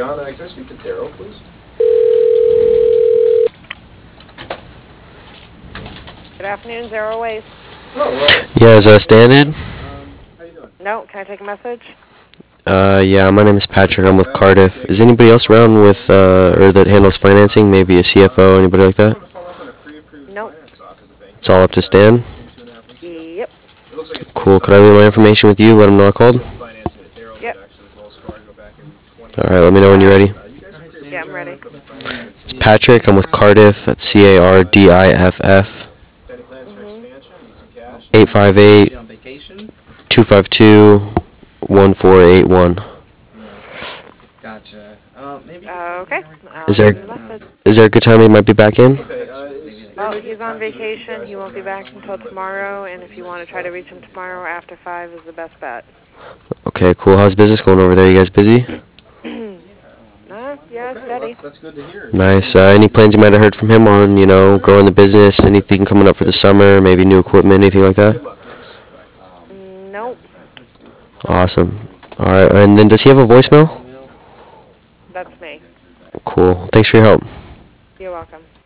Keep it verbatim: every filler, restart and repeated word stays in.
John. Uh, can I speak to Daryl, please? Good afternoon, Zero Waste. Oh, well. Yeah, is uh, Stan in? Um, how you doing? No, can I take a message? Uh, yeah, my name is Patrick. I'm with Cardiff. Is anybody else around with, uh, or that handles financing? Maybe a C F O, anybody like that? Nope. It's all up to Stan? Yep. Cool. Could I leave my information with you? Let him know I called? Yep. Alright, let me know when you're ready. Yeah, I'm ready. It's Patrick. I'm with Cardiff. That's C A R D I F F. Mm-hmm. eight five eight, two five two, one four eight one. Gotcha. Uh, maybe Uh, okay. I'll Is there, leave a message. is there a good time he might be back in? Well, he's on vacation. He won't be back until tomorrow, and if you want to try to reach him tomorrow after five is the best bet. Okay, cool. How's business going over there? You guys busy? uh, yeah, steady. That's good to hear. Nice. Uh, any plans you might have heard from him on, you know, growing the business? Anything coming up for the summer? Maybe new equipment? Anything like that? Mm, nope. Awesome. All right. And then does he have a voicemail? That's me. Cool. Thanks for your help. You're welcome.